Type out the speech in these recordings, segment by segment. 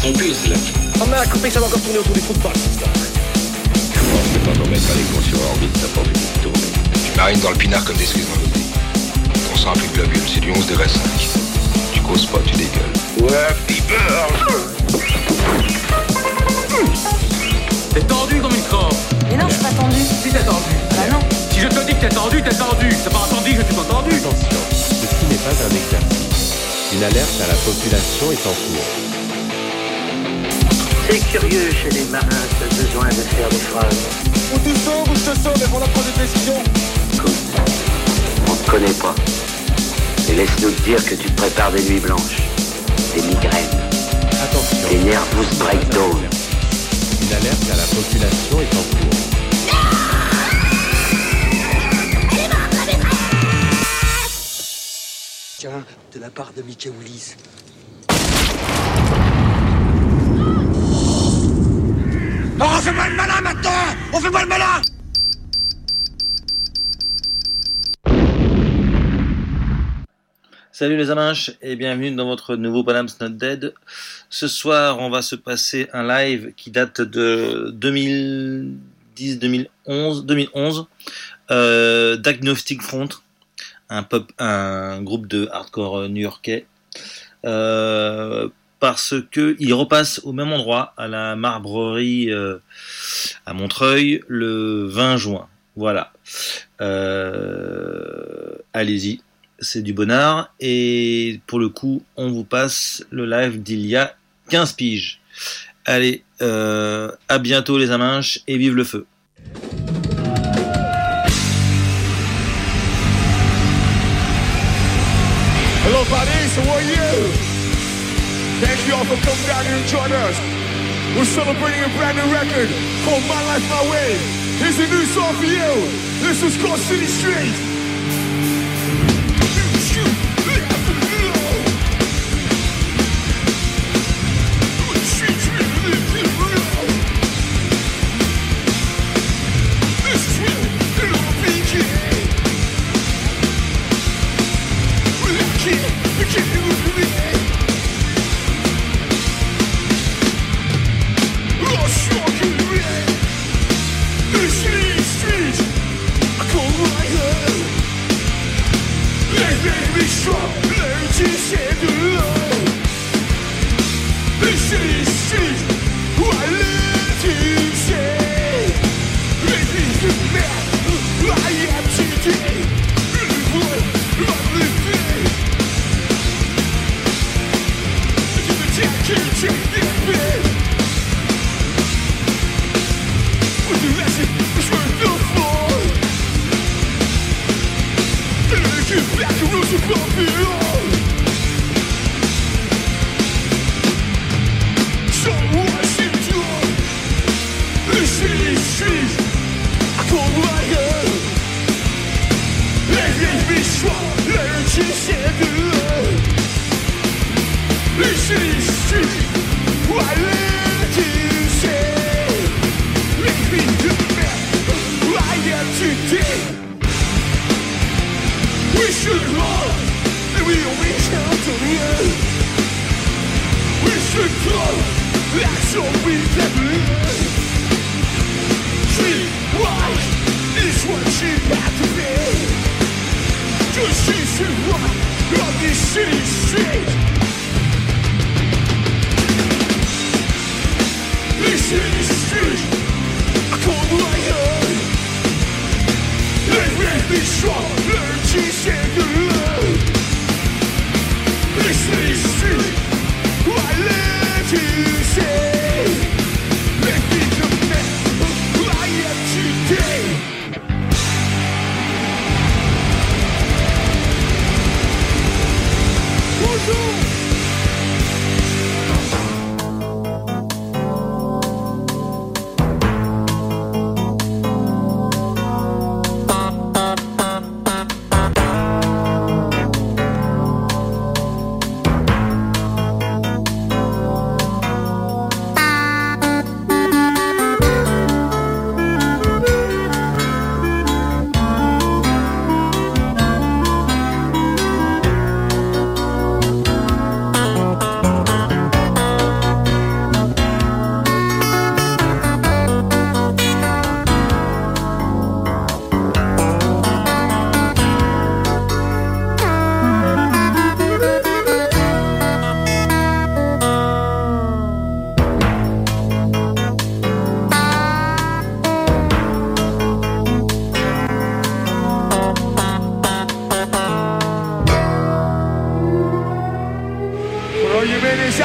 ton puzzle. Oh mais la compagnie, ça va encore tourner autour du football, cette histoire. C'est pas pour mettre les cons sur orbite, ça pour vite tourner. Tu marines dans le pinard comme des cerises dans l'eau. Ton sang a plus de globules, c'est du 11 degrés 5. Tu causes pas, tu dégueules. Ouais, Piper. T'es tendu comme une corde. Mais non, je suis pas tendu. Si t'es tendu. Bah non. Si je te dis que t'es tendu, t'es tendu. C'est pas entendu que je suis pas tendu. Attention, ceci n'est pas un exercice. Une alerte à la population est en cours. C'est curieux chez les marins ce besoin de faire des phrases. Ou tu sors ou je te sors, mais pour la prendre de décision. Écoute, on te connaît pas. Et laisse-nous te dire que tu te prépares des nuits blanches, des migraines, Attention, des nervous breakdowns. une alerte à la population est en cours. Tiens, de la part de Mickey Willis. Oh, on fait pas le malin maintenant. On fait pas le malin. Salut les amanches et bienvenue dans votre nouveau Panam's Not Dead. Ce soir, on va se passer un live qui date de 2011, d'Agnostic Front, un groupe de hardcore new-yorkais, parce que il repasse au même endroit à la Marbrerie à Montreuil le 20 juin. Voilà. Allez-y. C'est du bonnard, et pour le coup, on vous passe le live d'il y a 15 piges. Allez, à bientôt les amanches, et vive le feu. Hello, buddies, how are you? Thank you all for coming down here and joining us. We're celebrating a brand new record called My Life, My Way. Here's a new song for you. This is called City Street.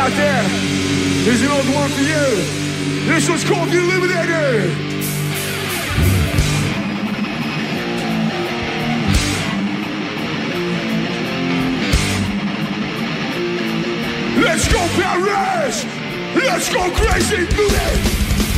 right there. Here's another one for you. This one's called The Eliminator. Let's go Paris! Let's go crazy, booty!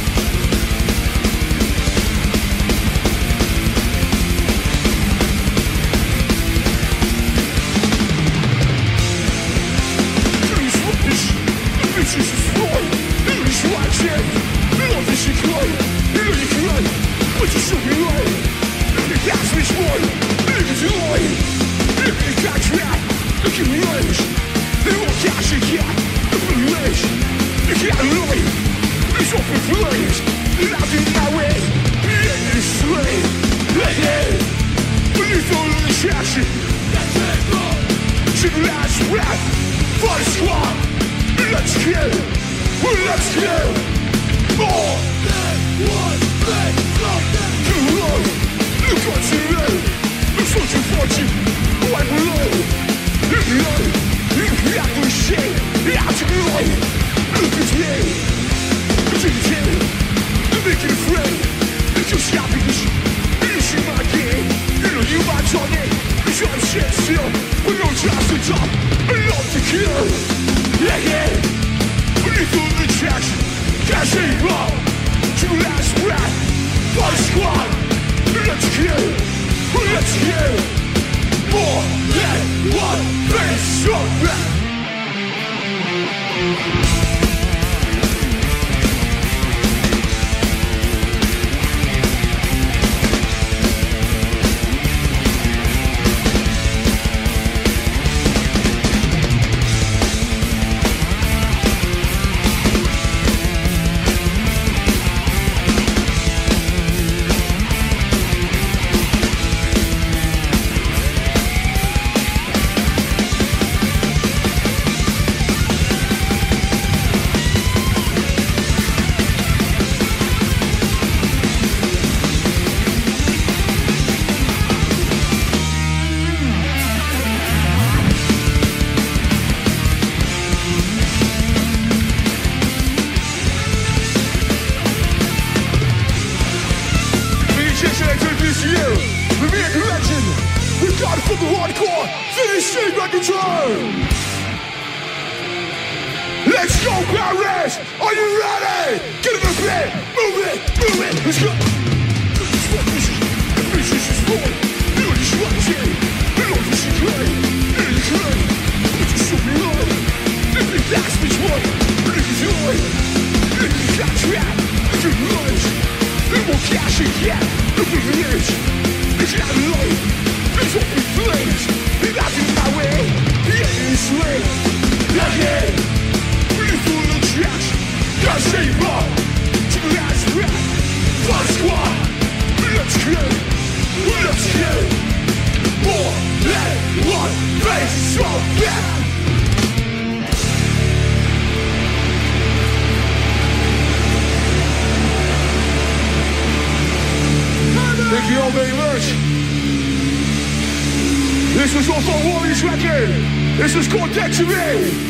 This was off our Warriors record. This was called Dead to Me.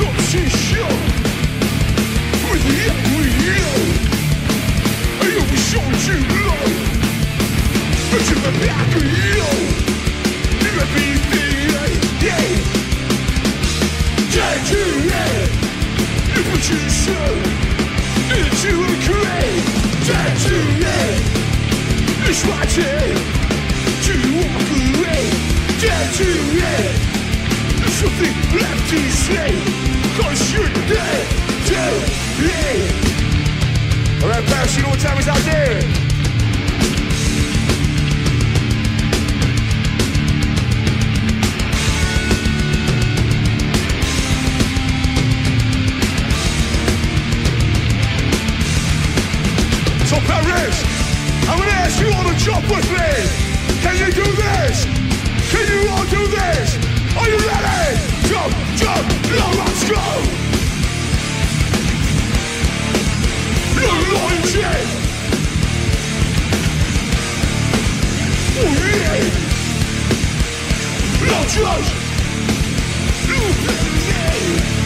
competition with every year. You'll be shown to love, but to the back of you, everything I gave. Take you in, you put yourself into a grave. Take you in, it's my day to walk away. Take you in, there's something left to say, 'cause you're dead to me. Alright, Paris, you know what time is out there? So Paris, I'm gonna ask you all to jump with me. Can you do this? Can you all do this? Are you ready? Jump, jump, now let's go. No loyalty. Oh yeah. No trust. No play.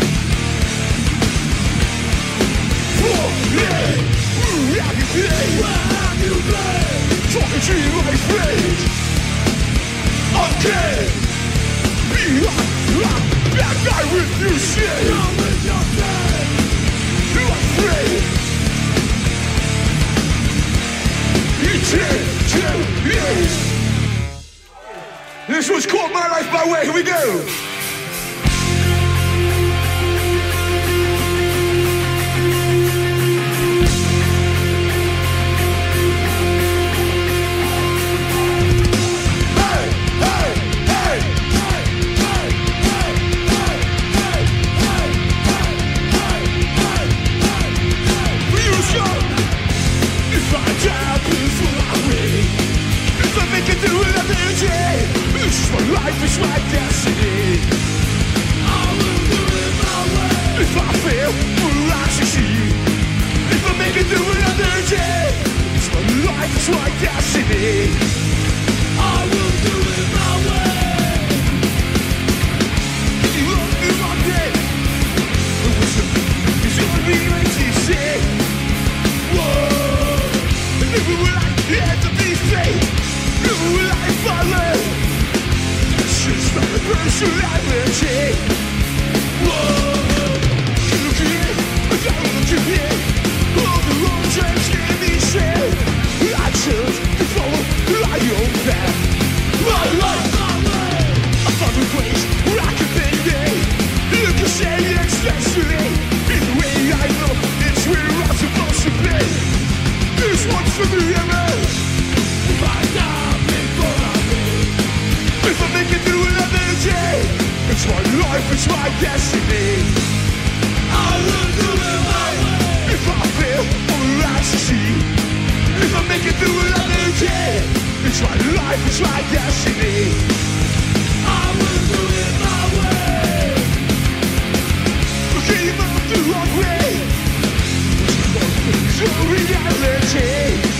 Oh yeah. How you play? How you play? Talking to you like friends. Okay. Be like that guy with you shit. You're with your friend. You're afraid. This was called My Life My Way. Here we go. Life is my destiny. I will do it my way. If I fail, will I succeed? If I make it through another day, it's my life, it's my destiny. I will do it my way. Can you love me one day? It's your reality, say. Whoa. Never will I have to be fake. Never will I follow. It's not a personality. Whoa. Look here, I gotta look here. All the wrong times can be said. I chose to follow my own path. My life, my way. I found a place where I can be me. You can say especially in the way I know it's where I'm supposed to be. This one's for the MS. Right now, before I leave. If I make it through another day, it's my life, it's my destiny. I will do it my way. If I fail, will I succeed? If I make it through another day, it's my life, it's my destiny. I will do it my way. Okay, you move the wrong way. It's your reality.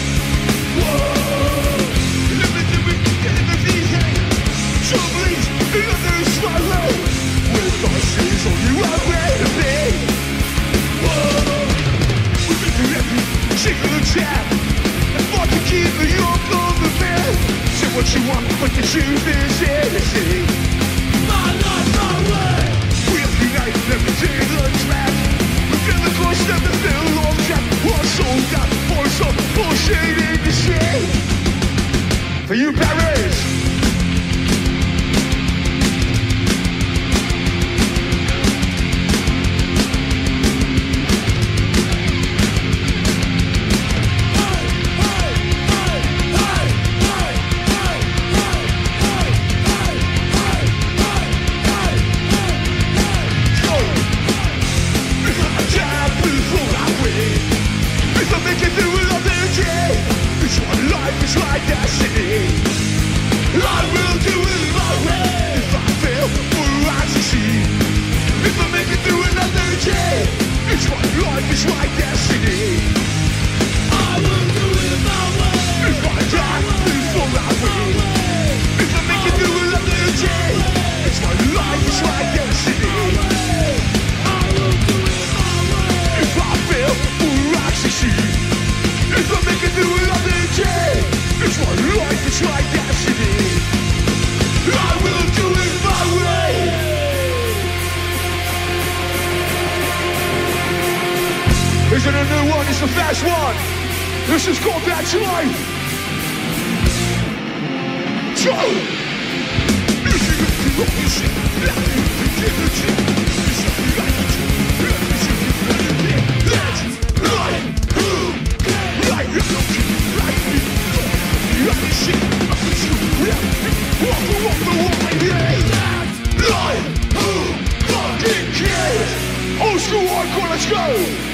Whoa. Let me do it, get in the DJ. So please, another swallow. With my sins on you are ready to be. Whoa. We've been through every single jab. And want to keep you up on the bed. Say what you want, but the truth is innocent. My life, my way. We have united every single track. We feel the course, never feel long track. One soul got for some bullshit in the shade. For you, Paris. If I make it through another day, a fast one. This is called That Joy. Joy. Old school hardcore, let's go!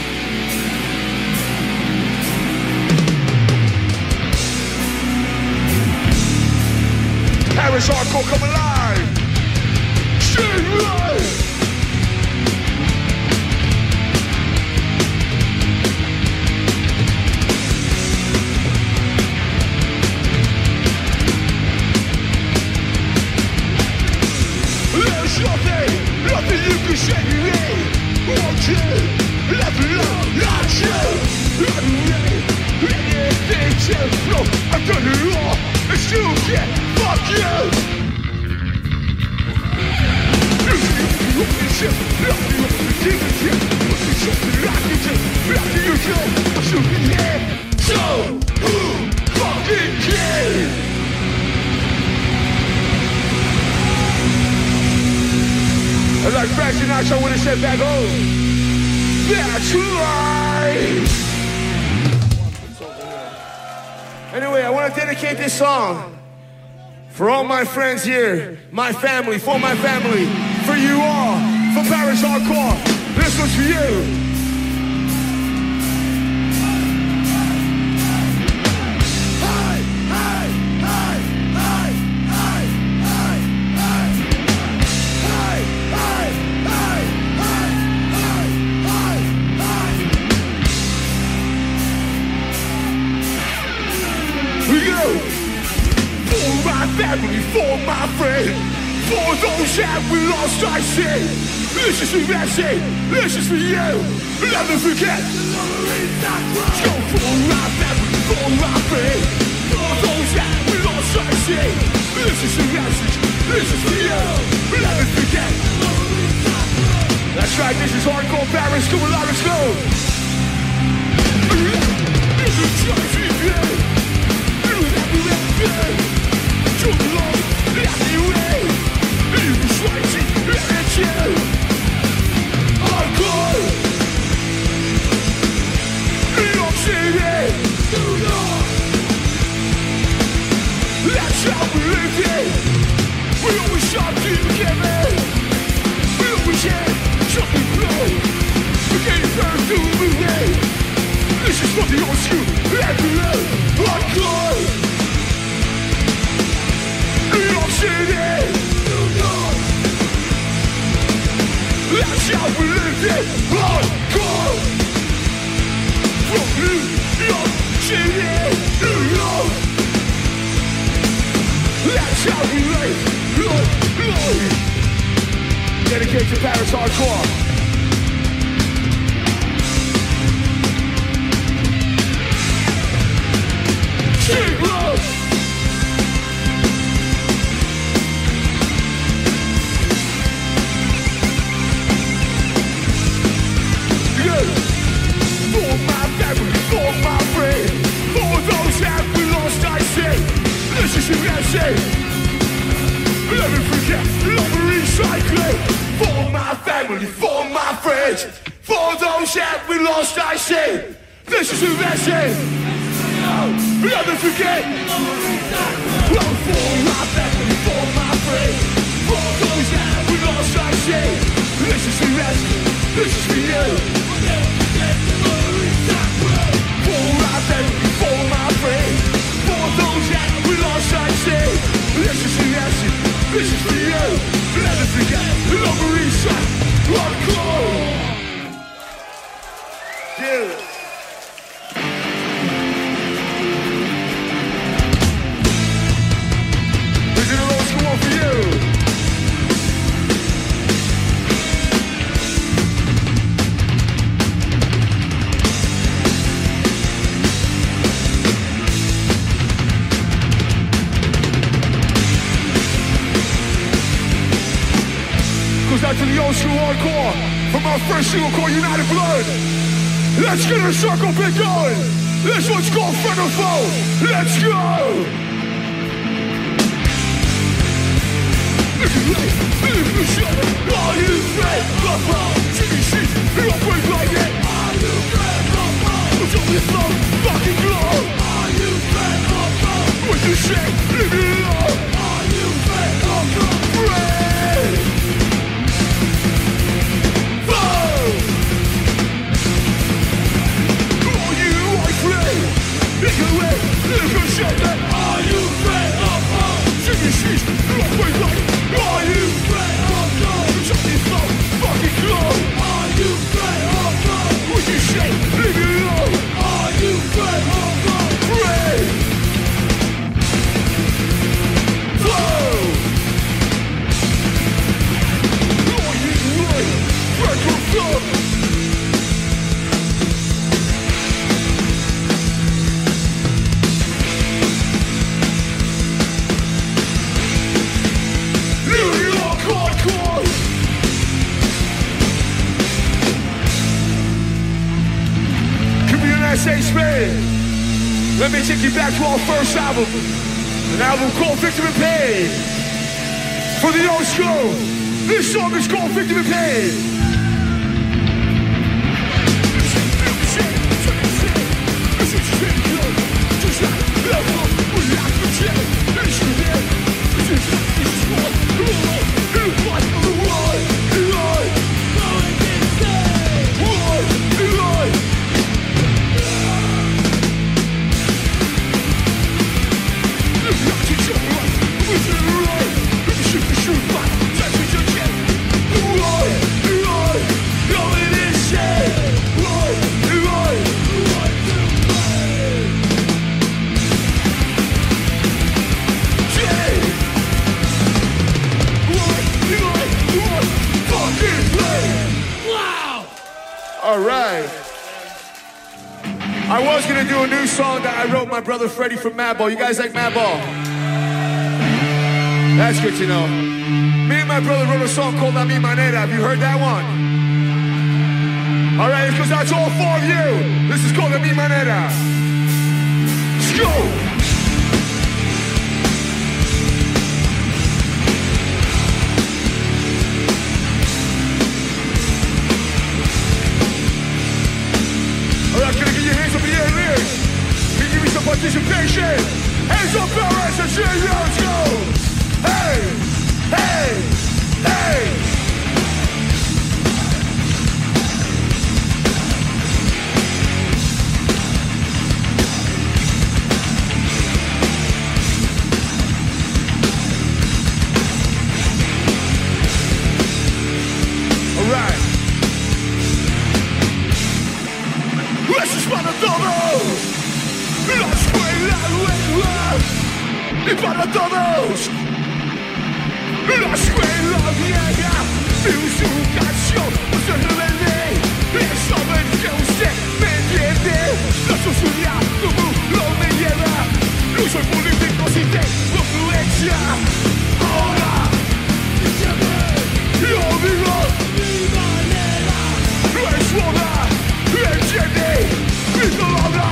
Paris hardcore, come alive! Stay alive! There's nothing you can say to me. Won't you let me love like you? Let me anything to flow. I've done it all, and still can't fuck you. So, who fucking cares? I like fashion nights, I wanna set back home. That's right. Anyway, I wanna dedicate this song for all my friends here, my family, for my family, for you all, for Paris Hardcore. This one's for you. Family, for my friends, for those that we lost, I say, this is for Messi, this is for you, never forget. So for my family, for my friends, for those that we lost, I say, this is the message, this is for you, never forget. That's right, this is Hardcore Paris, come on, let's go. This is just you, too long, left you in. You was waiting, let you. Hardcore. New York City. New York. That's how we lived it. We always shot together. We always had something flow. We can't burn through the way. This is for the old school. Hardcore. New York City, New York. That's how we lived it, hardcore. From New York City, New York. That's how we live, Dedicate to Paris Hardcore. Sing love. For my family, for my friends, for those that we lost, I say, this is what I say. Let me forget, let me recycle. For my family, for my friends, for those that we lost, I say, this is what I say. Let me forget. Well, for my family, for my friends, for those that we lost, I say, this is what I say. This is for you. For my family, for my friends, for those that we lost, I say, this is the answer, this is for you. Let us forget, love and reset, hardcore. Yeah. This is the old school one for you. Out to the old school hardcore from our first single called United Blood. Let's get a circle bit going. This one's called Friend or Foe. Let's go. Are you friend or foe? CBC, you're break like it. Are you friend or foe? Don't be slow, fucking glow. Are you friend or foe? What you say, leave it alone. Are you friend or foe? Friend. Foe. Are you my friend? Look away, look and show that. Are you friend or foe? CBC, you're break like it. Are you friend or foe? Don't be slow, fucking glow. Are you friend or foe? What you say, leave it alone. Are you friend or foe? Friend. Foe. Are you friend or foe? New York hardcore. Community Spain. Let me take you back to our first album, an album called Victim in Pain. For the old school, this song is called Victim in Pain. All right. I was gonna do a new song that I wrote my brother Freddie from Madball. You guys like Madball? That's good to know. Me and my brother wrote a song called La Mi Manera. Have you heard that one? All right, because that's all four of you. This is called La Mi Manera. Let's go. Alright, can I get your hands up in the air, lyrics? Can you give me some participation? Hands up, Paris, and say, let's go! Hey! Hey! Hey! Alright. Eso es para todos, la escuela nueva, y para todos, la escuela vieja, mi educación, usted rebelde, es saber que usted me entiende, la sociedad como lo me lleva, no soy político si tengo influencia, ahora, y siempre, yo digo, mi manera, no es moda. Entiende mi palabra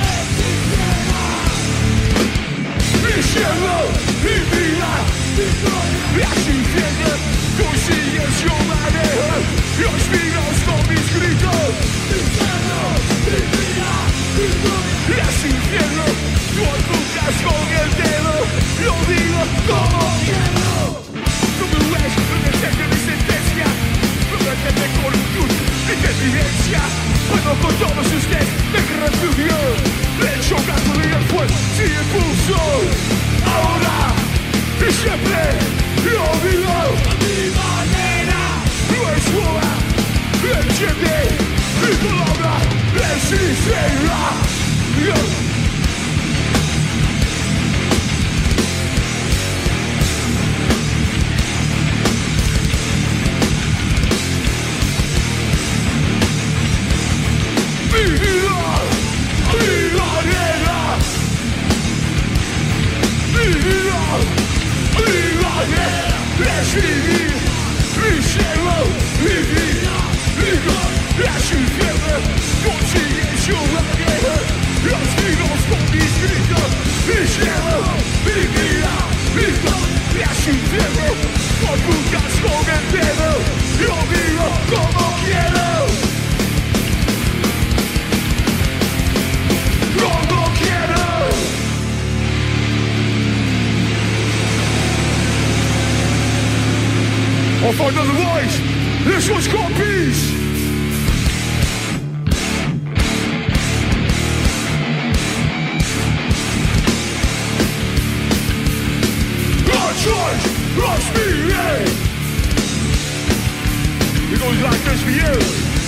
mi cielo, mi vida y así viene consigues yo manejo los míos con mis gritos mi cielo, mi vida y así viene tú apuntas con el dedo lo digo como quiero no me ves, no me sé mi sentencia no me entiende con luz y inteligencia. Bueno, con todos ustedes me refugio. Le chocan por el fuego sin impulso. Ahora y siempre lo digo a mi manera. No es moda, entiende mi palabra es sincera. Mi cielo, mi vida, mi gloria, si viene, I'll find another voice. This one's called Peace. Rush me, yeah. It goes like this for you.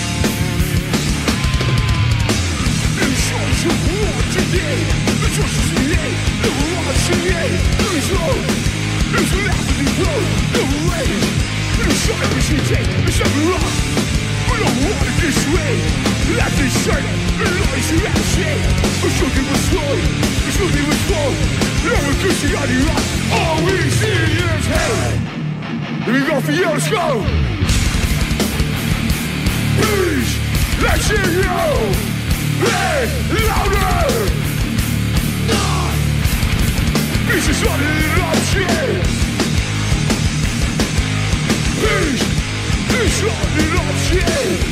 New shows of war today. The choices we made, the rush we made. There's road, there's laughing road, no rage. No silence we take, it's never wrong. We don't want it this way. Left is straight, the lies you have to say. The shooting was slow, the shooting was slow. No one can see on the rock. All we see is hell. Here we go for you, let's go. Please, let's hear you. Play louder. This is not an option. Please, this is not an option.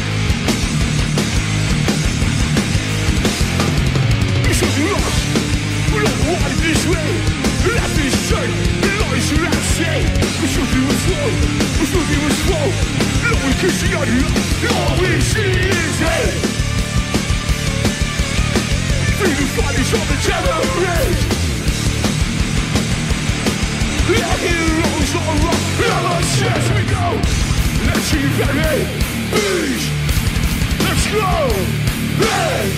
This is lost. We don't want it this way. Left is straight, the lies you have to say. We should be slow, we should be slow. No one can see on you, all we see is hate. Freedom fighters on the terrorists. The heroes on rock, never says we go. Let's see very peace. Let's go. Hey.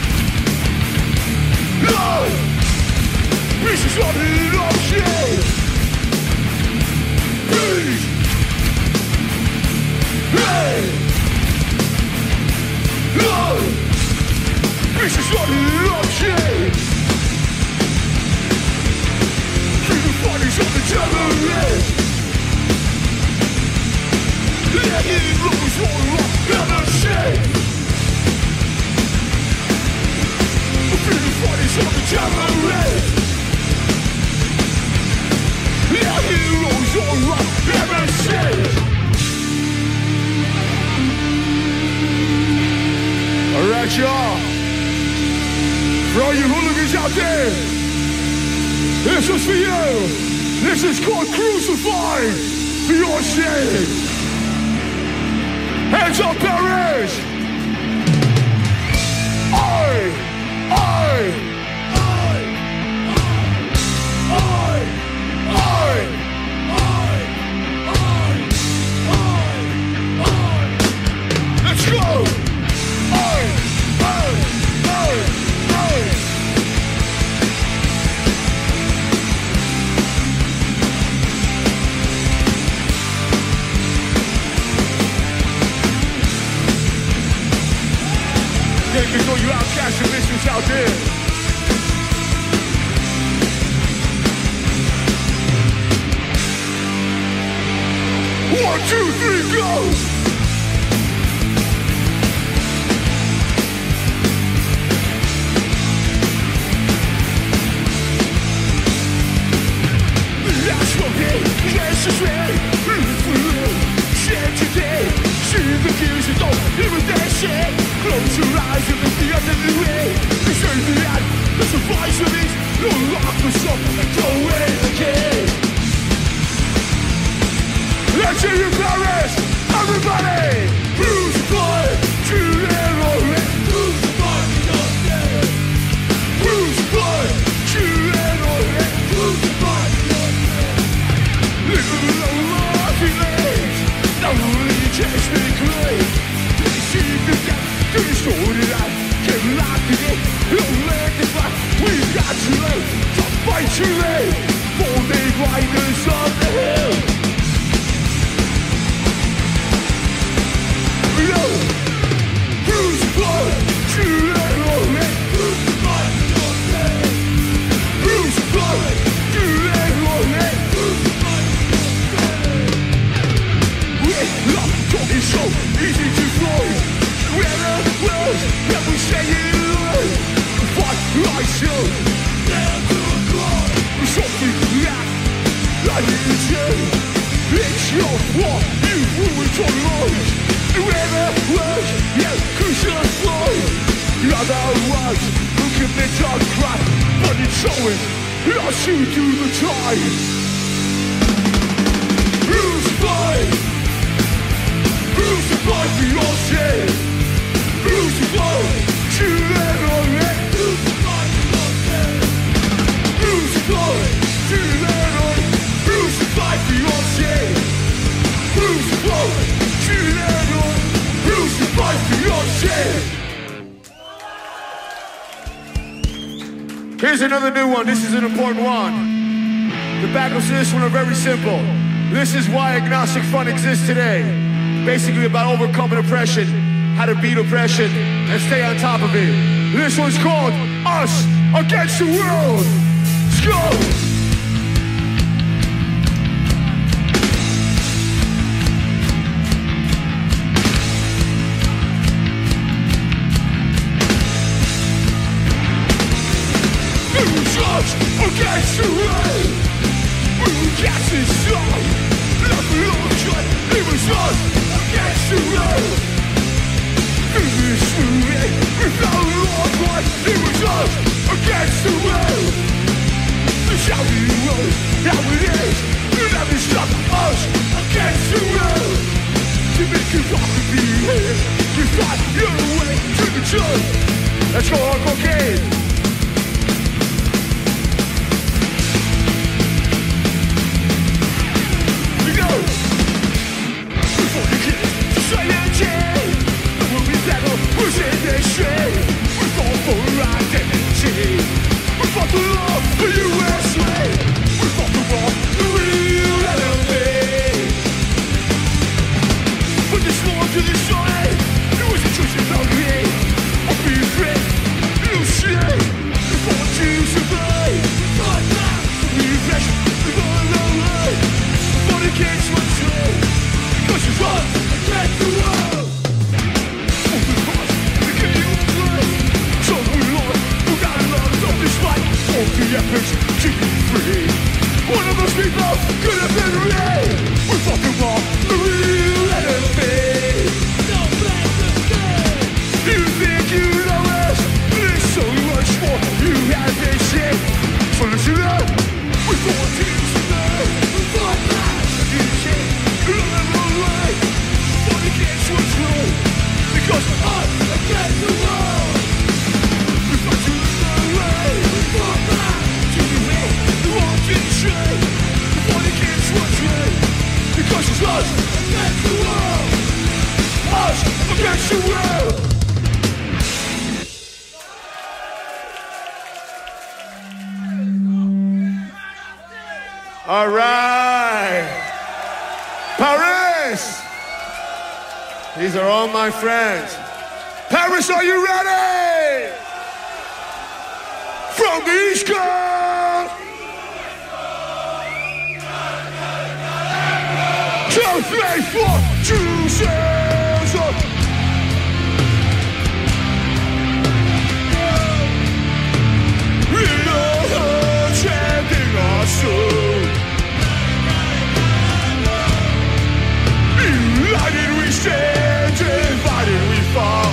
No. This is not an option. Please. Hey. No. This is not an option. Freedom fighters on the terrorists. The heroes on rock, never say. Freedom fighters on the terrorists. The heroes on rock, never say. Alright, y'all. For all you hooligans out there, this is for you. This is called Crucified for your sake. Hands up, Paris! Let's go! Taking all you outcasts and listeners out there. One, two, three, go! Last one day, yes, it's ready. If we live, share today. See the gears you don't hear what they say. Close your eyes and look the other way. This ain't the end, that's the voice of this. You'll lock us up and throw away the key. Let's hear you, Paris! Everybody! Crucify, Julian Owen! Crucify, Julian! Crucify, Julian Owen! Crucify, Julian! Little love he lays, now really chase me great. They see the death, they showed it out. Can't lock it in, don't let it back. We got too late, to fight too late. For they riders on the hill. Crucify, Julian Owen! Crucify, Crucify, Julian Owen! Crucify, love talking so easy to flow. Where the world that we say it alone. What I show, down to the ground. Something like it's you. It's your fault, you ruined your life. Whoever was, yeah, crucified. Otherwise, look at the dark crack, but it's showing, I'll shoot you the time. Crucified, Here's another new one. This is an important one. The backups to this one are very simple. This is why Agnostic Fun exists today. Basically about overcoming oppression, how to beat oppression, and stay on top of it. This one's called Us Against the World. Let's go! Against the world, we will catch this song. Like a long shot, it was us against the world. In this movie, without a long one, it was us against the world. This how we roll, how it is. You never stop us against the world. To make you want to be here, you find your way to the truth. Let's go on cocaine. We're in this shade. We fought for identity. We fought the law for USA. We fought the war, the real enemy. But there's more to the story. It was a choice about me. Or be free. No shame. We fought to survive. Fought back. We flesh. We fought the way. Fought against what's right. Because it's us against the world. The efforts to be free. One of those people could have been me. We fought the war, the real enemy. Don't blame the state. You think you know us? There's so much more you have to say. So listen up. We fought to survive. We fought back. You can't run the wrong way. Fought against what's wrong. Because us against the world. We fought to the way. We fought back. Because it's us against the world. Us against the world. All right, Paris. These are all my friends. Paris, are you ready? From the East Coast. 2, 3, 4, chooses up. In our hearts and in our soul. United we stand, divided we fall.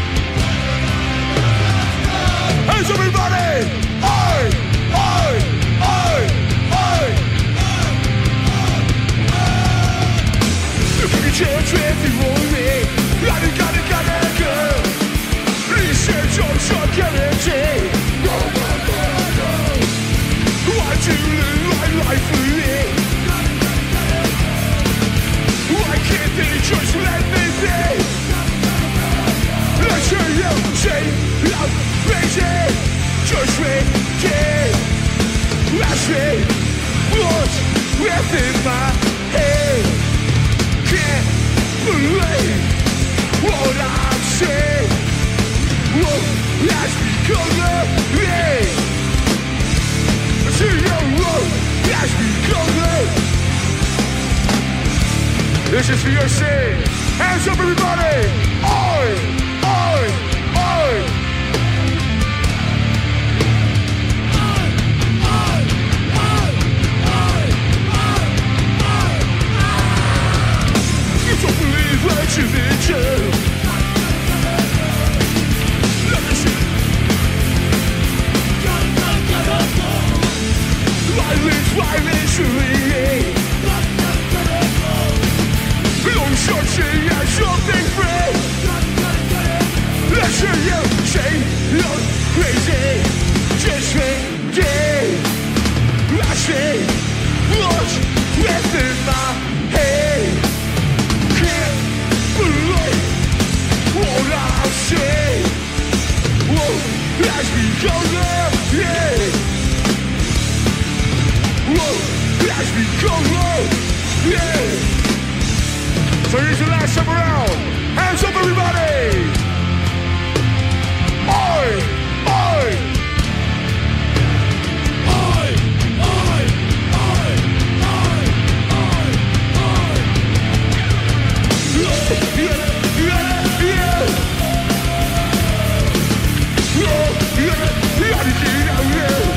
Hands up, everybody! Chance with the rolling, gotta go. Research on security. Why to live my life for me? Why can't they just let me be? Let's hear you say loud, crazy. Just wait, ask me what's within my head. Can't believe what I'm saying. What has become of me? See what has become of me. This is for your sin. Hands up, everybody! Oi! You don't believe what you've been told. Let me see. Violence, truly. No searching at something free. whoa, as we go low, yeah. So here's the last time around. Hands up, everybody! Oi! Oi! Oi! Oi! Oi! Oi! Oi! Oi! Yeah! Yeah! Yeah! Yeah! Yeah!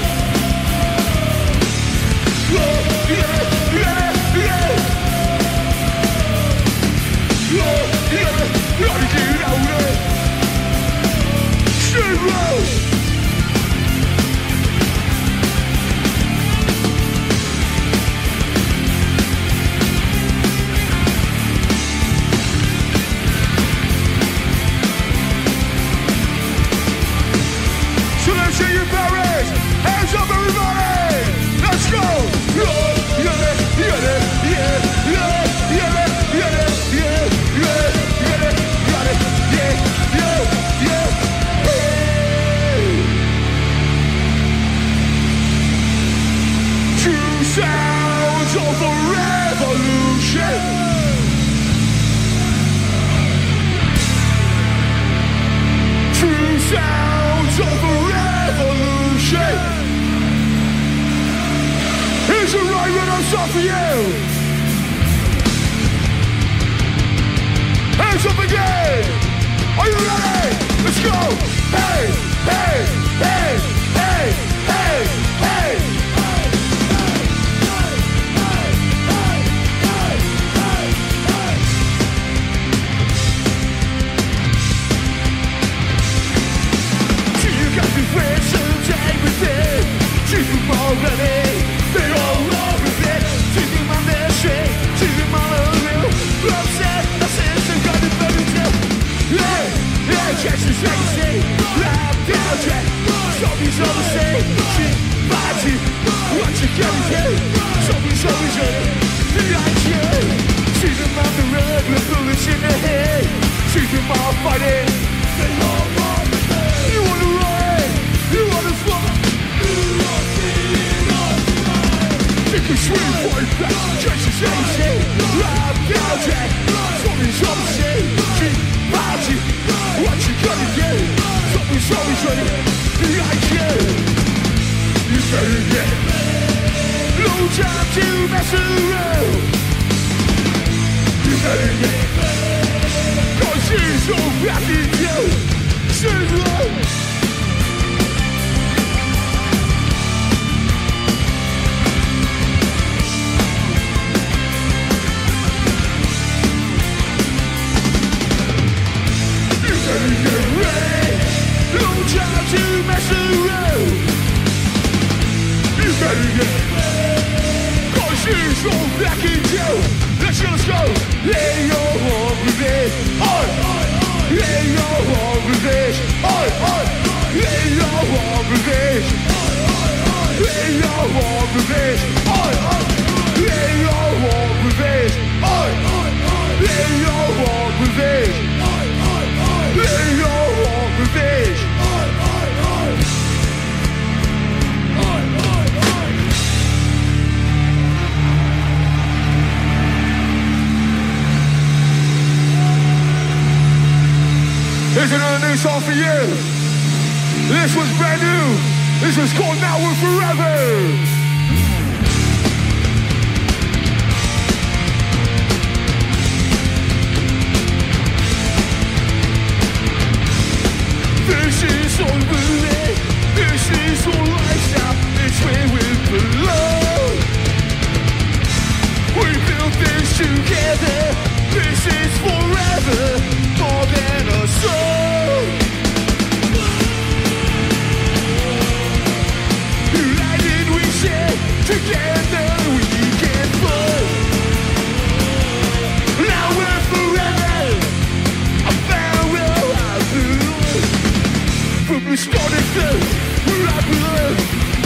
So let's see you, Paris! Hands up, everybody! Let's go! Yeah, yeah, yeah, yeah, yeah, yeah, yeah, yeah, yeah, yeah, yeah. Two sounds of a revolution. Two sounds of a revolution. Here's a right when I'm sorry for you. Hands up again. Are you ready? Let's go. Hey, hey, hey, hey, hey, hey. Already, they're all over it. Treat them on their straight, treat them on a real. Upset, I sense they've got it better too. Yeah, yeah, catch this legacy. Live down track, somebody's on the same. Shit, party, what you gonna do? Somebody's always ready, behind you. See them on the road with bullets in their head. See them all fighting, they all want the day. You wanna run, you wanna fuck. Take a swing for it back, catch the same shit. Live down track, somebody's on the same. Shit, party, what you gonna do? Somebody's always ready, behind you. You better get no time to mess around. You better get, cause she's so back in you. Sit low. To mess around. You better get, cause she's so back in you. Let's go. Lay your arm with it. Oi, lay your arm with it. Oi, lay your arm with it. Lay your arm with it. Oi, lay your arm with it. Oi, lay your arm with it. Lay your arm with it. Here's another new song for you. This was brand new. This was called Now and Forever. This is all we live. This is all lifestyle. It's where we belong. We built this together. This is forever. More than a song. United we share. Together we can fly. Now we're forever. I found where I belong. From the starting through where I belong.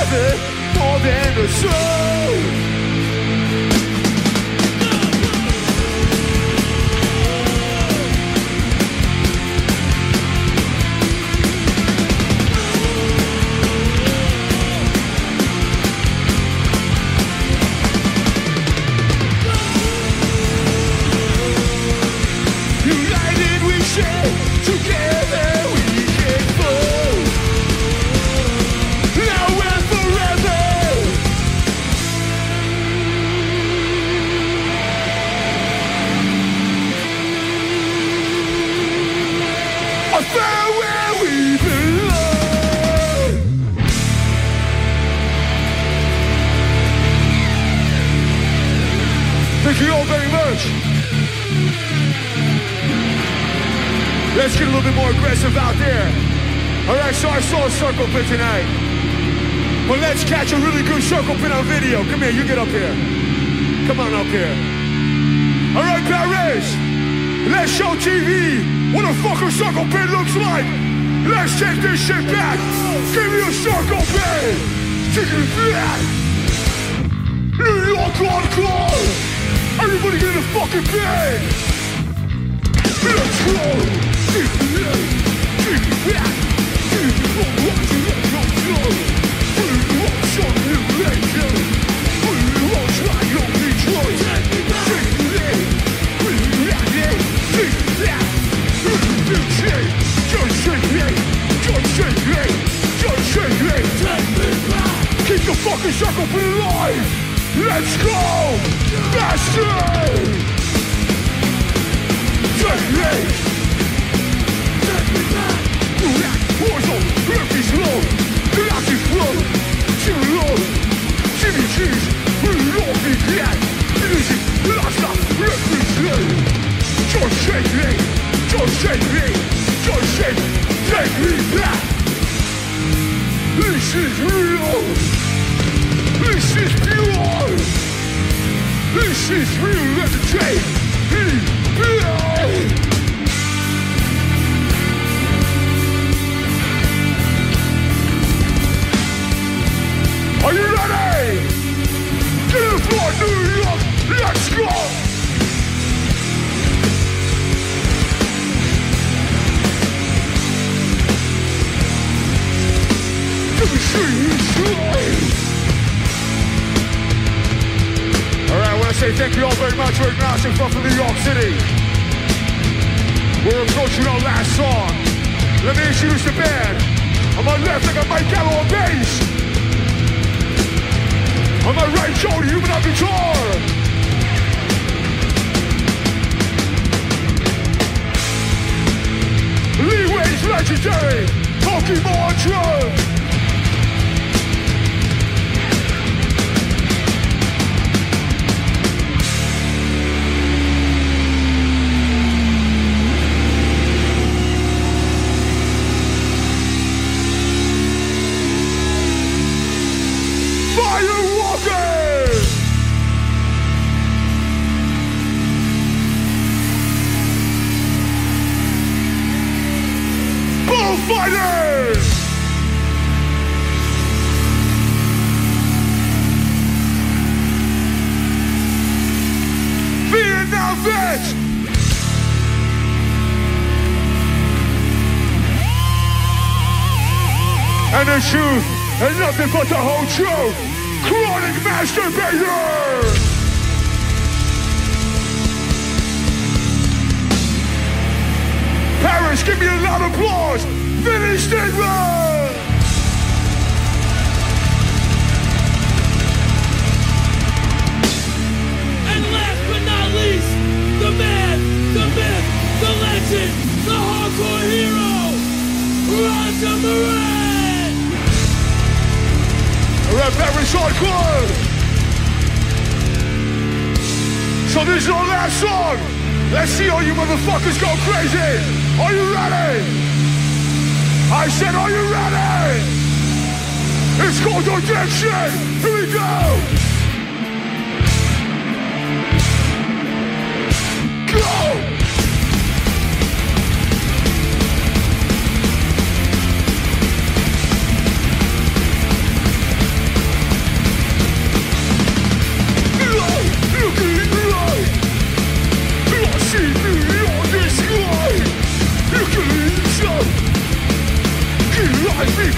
heaven more than the soul. Together we can fall. Now and forever. I found where we belong. Thank you all very much. Let's get a little bit more aggressive out there. Alright, so I saw a circle pit tonight. But let's catch a really good circle pit on video. Come here, you get up here. Come on up here. Alright, Paris. Let's show TV what a fucking circle pit looks like. Let's take this shit back. Give me a circle pit. Take it back. New York hardcore. Everybody get in the fucking pit. Let's go. Keep the fucking circle pit alive! Let's go! Faster! Take me! Warzone, empty slow, galactic flow, Jimmy Low, Jimmy Cheese, we all be glad, music, last up, represent. Just shake me, just shake me, just shake, take me back. This is real, this is pure, this is real, let it take me. Are you ready? Get in the floor, New York, let's go! Let me see you slide! Alright, I want to say thank you all very much for acknowledging from New York City. We're approaching our last song. Let me introduce the band. On my left, I got Mike Gallo on bass. On my right, Jody Human on guitar. Lee Wayne's legendary Pokemon drums. Fighters! Vietnam vets! And the truth, and nothing but the whole truth! Chronic masturbator! Paris, give me a loud applause! Vinny Stigma! And last but not least, the man, the myth, the legend, the hardcore hero, Roger Moran! Alright, Paris Hardcore! So this is our last song! Let's see all you motherfuckers go crazy! Are you ready? I said, are you ready? It's called Addiction! Here we go! Go!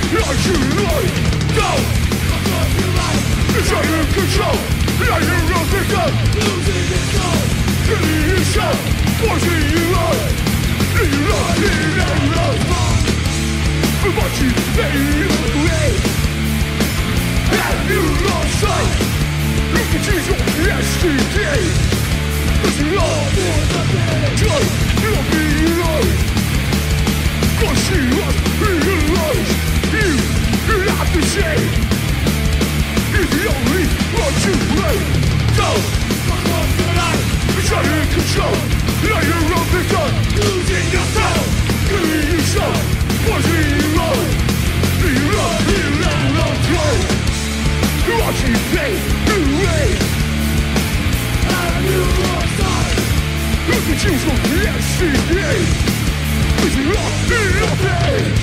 like you like. Go! It's out of control. Now you're a victim. Losing control. Killing yourself. Forcing you out. You lost it and lost more. But you fade away. And you lost sight. Look at you yesterday. Cause you lost for the day. Just you'll be alone. Cause she was realized. You have to say. It's the only one you made. So, fuck off your life. It's out of control. Now you're a victim. Losing yourself. Killing yourself. Forcing you out. You lost it and lost life. Watch you fade away. And you lost sight. Look at you from yesterday. Cause you lost in your pain.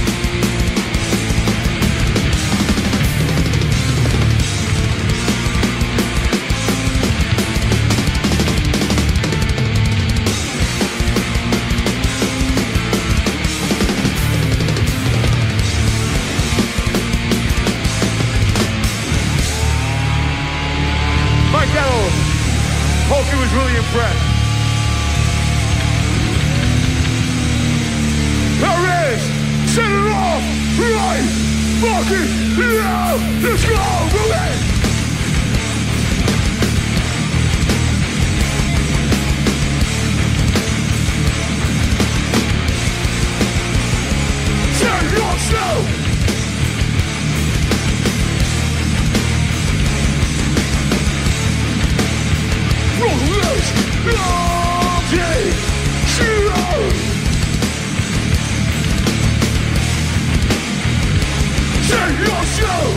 Pokey was really impressed. There is! Set it off! Right! Fucking now! Let's go! Move it! Set yourself! Let's take slow. Save yourself.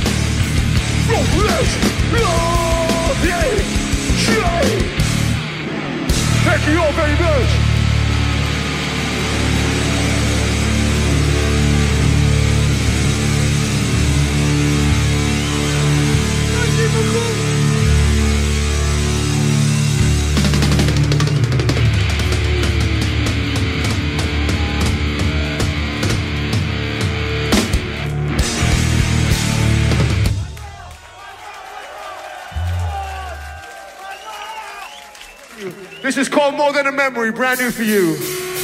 Let's take slow. Thank you all very much. This is called More Than a Memory, brand new for you.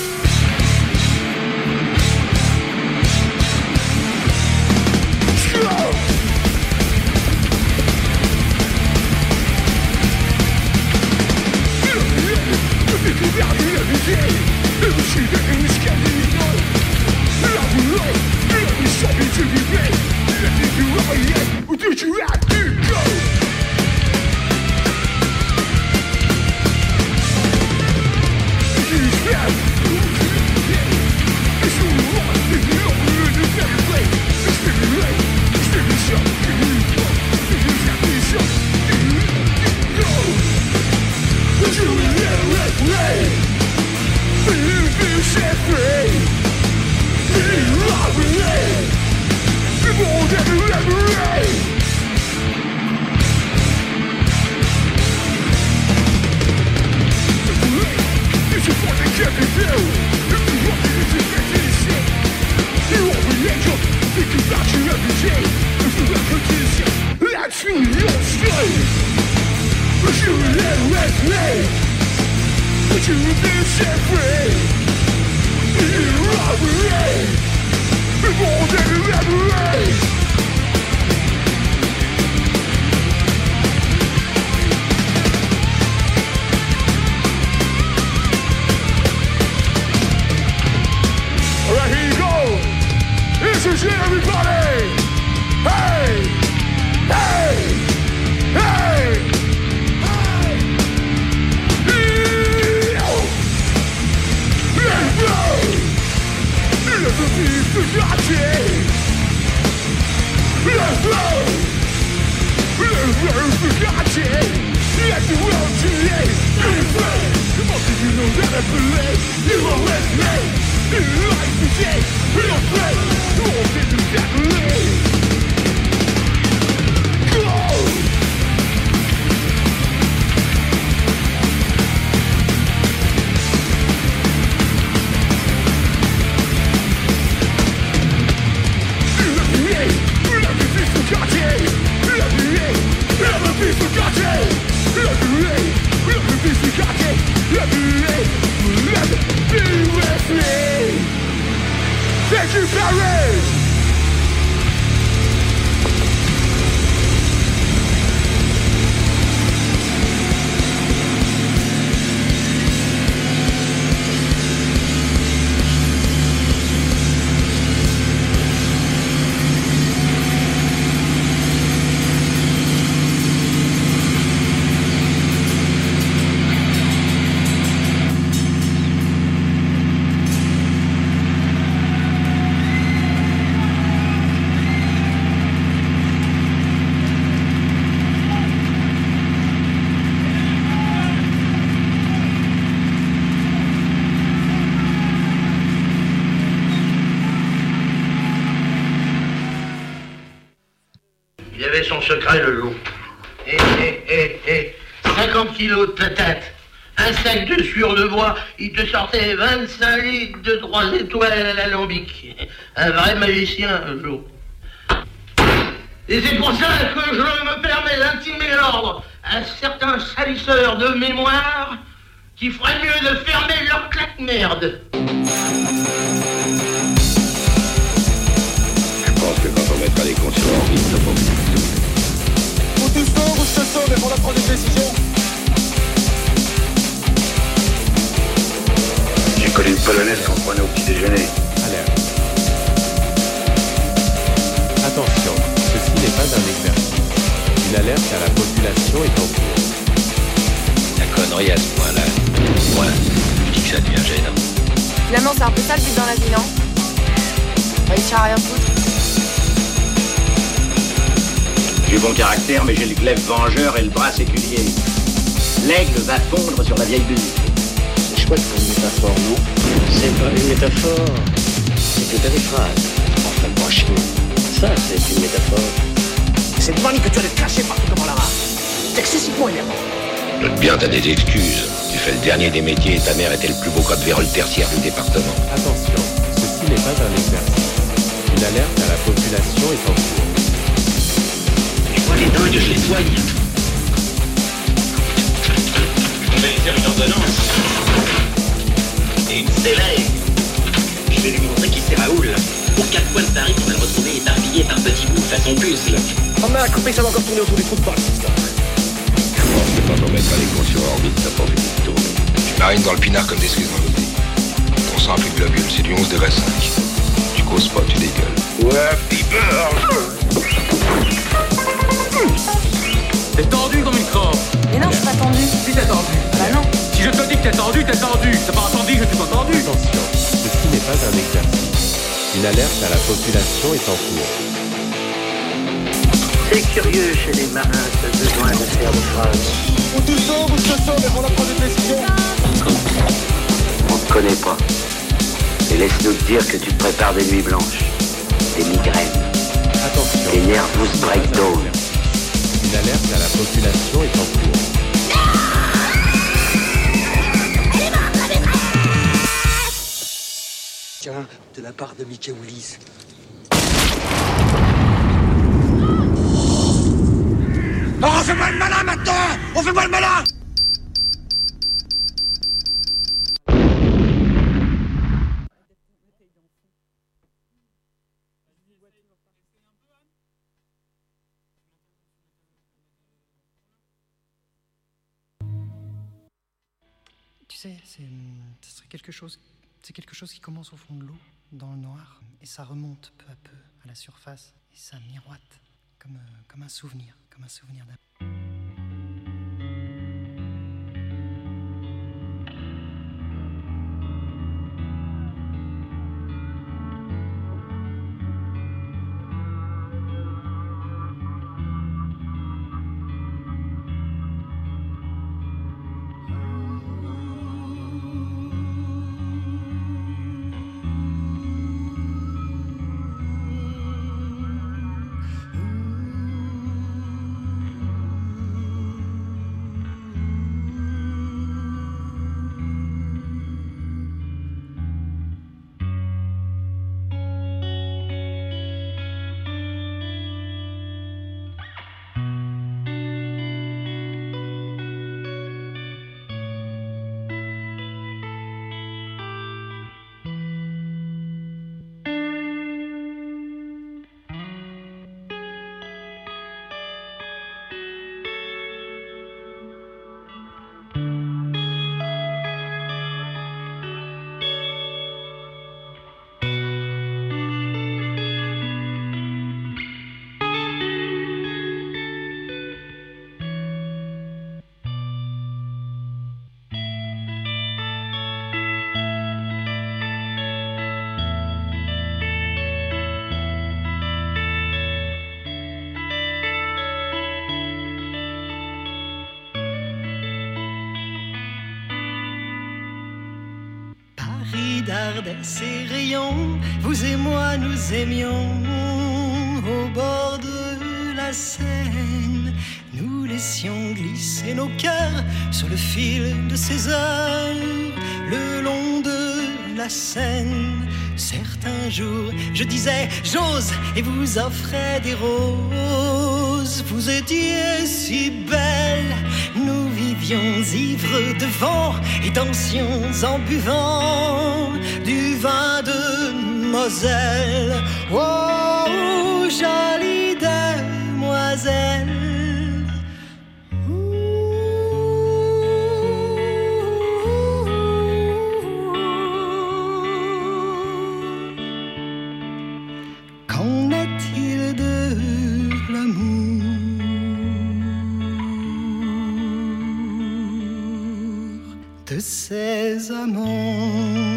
Did you have to go? Thank you, Paris! Il avait son secret, le loup. 50 kilos de patates, un sac de sueur de bois, il te sortait 25 litres de 3 étoiles à l'alambic. Un vrai magicien, le loup. Et c'est pour ça que je me permets d'intimer l'ordre à certains salisseurs de mémoire qui feraient mieux de fermer leur claque-merde. Je pense que quand on mettra les comptes sur orbite, ça va beaucoup. Ou tu sors ou je te sors, mais on va prendre une décision. J'ai connu une polonaise qu'on prenait au petit déjeuner. Alerte. Attention, ceci n'est pas un exercice. Une alerte à la population est en cours. La connerie à ce point-là, moi, je dis que ça devient gênant. Finalement, c'est un peu ça le but dans la vie, non? Réussir à rien foutre. J'ai bon caractère, mais j'ai le glaive vengeur et le bras séculier. L'aigle va fondre sur la vieille buse. C'est chouette pour une métaphore, non? C'est pas une métaphore. C'est que t'as des phrases. Enfin, pas chier. Ça, c'est une métaphore. C'est devant que tu as le cracher partout comme la rage. C'est excessivement énervant. Note bien, t'as des excuses. Tu fais le dernier des métiers et ta mère était le plus beau code vérole tertiaire du département. Attention, ceci n'est pas un exercice. Une alerte à la population est en cours. Je vois les dingues, je les soigne. On va lui faire une ordonnance. Et une sévère. Je vais lui montrer qui c'est Raoul. Pour 4 points de Paris, on va le retrouver éparpillé par petits bouts façon puzzle. On m'a coupé, ça va encore tourner autour du trou de balle, cette histoire. Je pense que quand on mettra les comptes sur orbite, ça va vite tourner. Tu marines dans le pinard comme des Suisses dans l'eau. Ton sang a plus de globules, c'est du 11 degrés 5. Tu causes pas, tu dégueules. Ouais, Piper. T'es tendu comme une crampe. Mais non, je suis pas tendu. Si t'es tendu. Bah non. Si je te dis que t'es tendu, t'es tendu. T'as pas entendu que tu sois tendu. Attention, ceci n'est pas un exercice. Une alerte à la population est en cours. C'est curieux chez les marins, ce besoin de faire des phrases. Ou tu sors ou je te sors, mais on va prendre une décision. On te connaît pas. Et laisse-nous te dire que tu te prépares des nuits blanches, des migraines, Attention. des nervous breakdowns. Une alerte à la population est en cours. Tiens, de la part de Mickey Willis. Oh, on fait pas le malin maintenant. On fait pas le malin. Tu sais, ce serait quelque chose. C'est quelque chose qui commence au fond de l'eau, dans le noir, et ça remonte peu à peu à la surface, et ça miroite comme un souvenir d'un. dardait ses rayons, vous et moi nous aimions au bord de la Seine. Nous laissions glisser nos cœurs sur le fil de ses heures, le long de la Seine. Certains jours, je disais j'ose et vous offrais des roses. Vous étiez si belle, nous vivions ivres de vent et dansions en buvant du vin de Moselle. Oh, jolie demoiselle. Qu'en est-il de l'amour, de ces amants?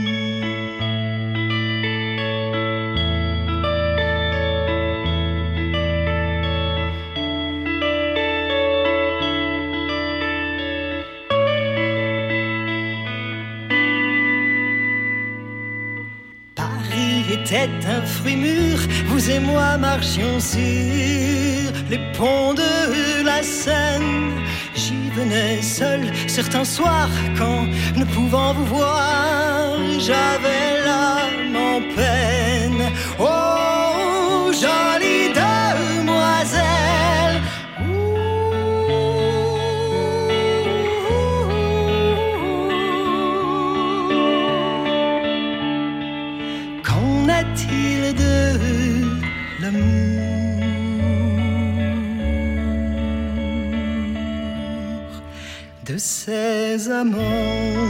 Était un fruit mûr, vous et moi marchions sur les ponts de la Seine. J'y venais seul certains soirs quand, ne pouvant vous voir, j'avais l'âme en peine. Oh, jolie demoiselle. Qu'en est-il de l'amour, de ces amants?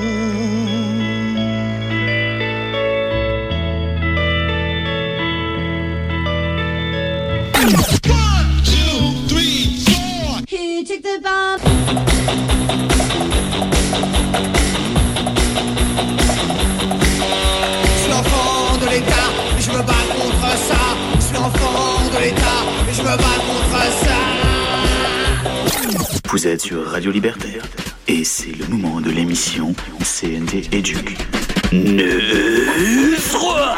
Je me bats contre ça. Je suis l'enfant de l'État, mais je me bats contre ça. Vous êtes sur Radio Libertaire et c'est le moment de l'émission CNT Éduc. 9-3.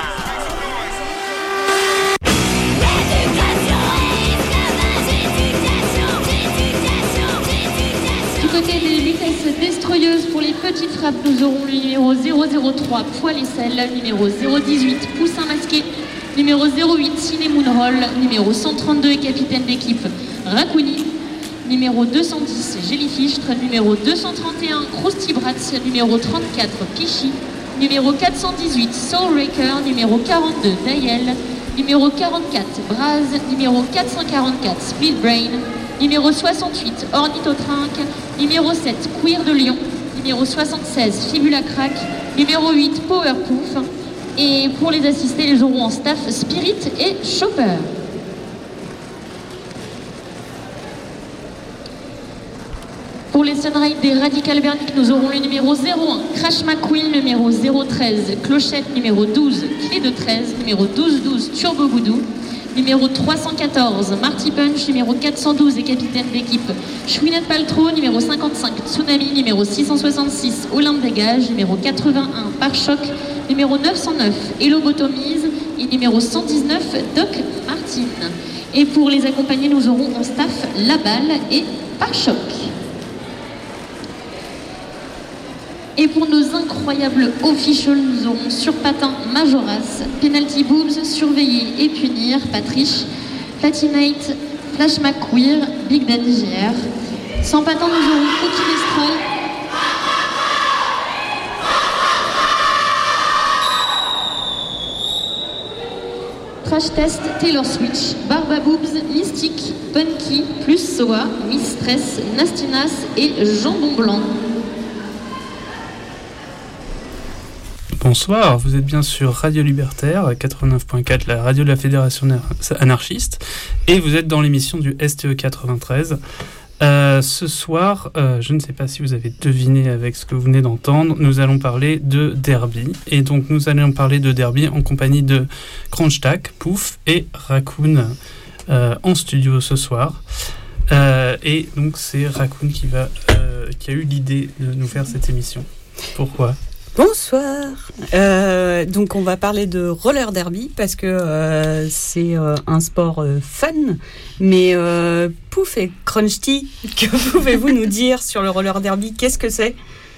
Du côté des vitesses destroyeuses pour les petites frappes, nous aurons le numéro 003 Poil et Sel, numéro 018 Poussin Masqué, numéro 08 Ciné Moonroll, numéro 132 et capitaine d'équipe Racouni, numéro 210 Jellyfish, numéro 231 Krusty Bratz, numéro 34 Pichy, numéro 418 Soul Raker, numéro 42 Dayel, numéro 44 Braz, numéro 444 Speed Brain, numéro 68 Ornithotrinque, numéro 7 Queer de Lyon, numéro 76 Fibula Crack, numéro 8 Powerpoof, et pour les assister, les auront en staff Spirit et Chopper. Pour les Sunride des Radical Bernic, nous aurons le numéro 01 Crash McQueen, numéro 013 Clochette, numéro 12 Clé de 13, numéro 1212 Turbo Goudou, numéro 314 Marty Punch, numéro 412 et capitaine d'équipe Chouinette Paltrow, numéro 55 Tsunami, numéro 666 Olympe Dégage, numéro 81 Pare-Choc, numéro 909 Elobotomise et numéro 119 Doc Martin. Et pour les accompagner, nous aurons en staff La Balle et Pare-Choc. Et pour nos incroyables officials, nous aurons sur patin Majoras, Penalty Boobs, Surveiller et Punir, Patriche, Platinate, Flash McQueer, Big Daddy GR. Sans patin, nous aurons Cookie Destroy, Crash Test, Taylor Switch, Barba Boobs, Mystique, Punky, plus Soa, Miss Stress, Nastinas et Jambon Blanc. Bonsoir, vous êtes bien sur Radio Libertaire, 89.4, la radio de la Fédération anarchiste, et vous êtes dans l'émission du STE 93. Ce soir, je ne sais pas si vous avez deviné avec ce que vous venez d'entendre, nous allons parler de Derby. Et donc nous allons parler de Derby en compagnie de Kronstadt, Pouf et Raccoon en studio ce soir. Et donc c'est Raccoon qui a eu l'idée de nous faire cette émission. Pourquoi ? Bonsoir. Donc on va parler de roller derby parce que c'est un sport fun. Mais Pouf et Crunchy, que pouvez-vous nous dire sur le roller derby? Qu'est-ce que c'est?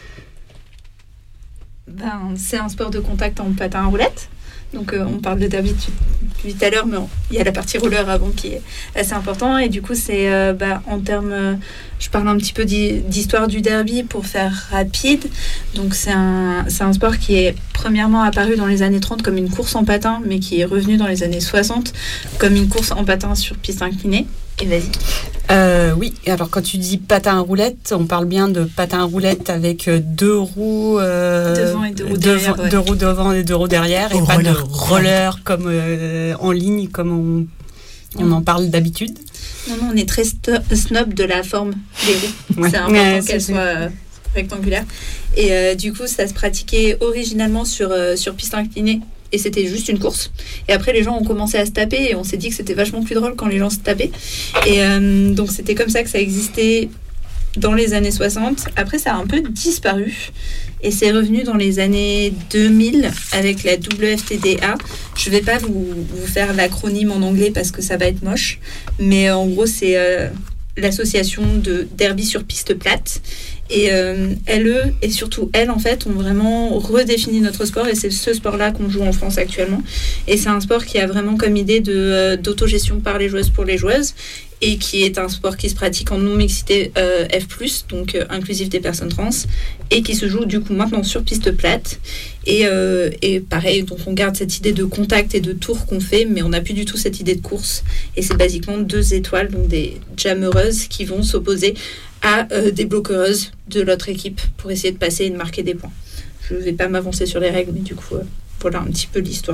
C'est un sport de contact en patin à roulettes. Donc on parle de derby depuis tout à l'heure, mais il y a la partie roller avant qui est assez important. Et du coup, c'est en termes... je parle un petit peu d'histoire du derby pour faire rapide. Donc c'est un sport qui est premièrement apparu dans les années 30 comme une course en patin, mais qui est revenu dans les années 60 comme une course en patin sur piste inclinée. Et vas-y. Oui, alors quand tu dis patin à roulettes, on parle bien de patin à roulettes avec deux roues devant et deux roues derrière. Deux roues devant et deux roues derrière, et pas de roller comme en ligne comme on en parle d'habitude. Non, on est très snob de la forme des roues. Ouais. C'est important qu'elle soit rectangulaire. Et du coup, ça se pratiquait originalement sur piste inclinée. Et c'était juste une course. Et après, les gens ont commencé à se taper et on s'est dit que c'était vachement plus drôle quand les gens se tapaient. Et donc, c'était comme ça que ça existait dans les années 60. Après, ça a un peu disparu. Et c'est revenu dans les années 2000 avec la WFTDA. Je ne vais pas vous faire l'acronyme en anglais parce que ça va être moche. Mais en gros, c'est l'association de derby sur piste plate. Et eux, et surtout elles, en fait, ont vraiment redéfini notre sport. Et c'est ce sport-là qu'on joue en France actuellement. Et c'est un sport qui a vraiment comme idée d'autogestion par les joueuses pour les joueuses. Et qui est un sport qui se pratique en non-mixité F+, donc inclusif des personnes trans, et qui se joue du coup maintenant sur piste plate. Et pareil, donc on garde cette idée de contact et de tour qu'on fait, mais on n'a plus du tout cette idée de course. Et c'est basiquement 2 étoiles, donc des jammereuses qui vont s'opposer à des bloqueuses de l'autre équipe pour essayer de passer et de marquer des points. Je ne vais pas m'avancer sur les règles, mais du coup, voilà un petit peu l'histoire.